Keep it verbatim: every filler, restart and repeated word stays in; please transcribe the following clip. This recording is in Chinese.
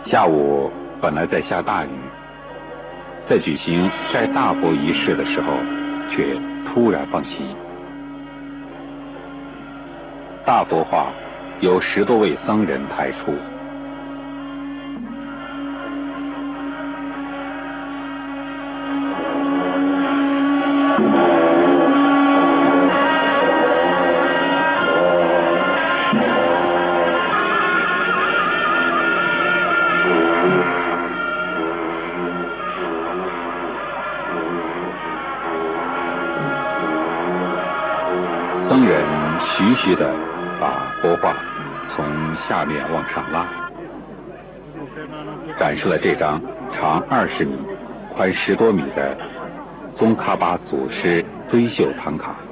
下午本来在下大雨，在举行晒大佛仪式的时候，却突然放晴。大佛画有十多位僧人抬出，僧人徐徐地把佛画从下面往上拉，展示了这张长二十米、宽十多米的宗喀巴祖师堆绣唐卡。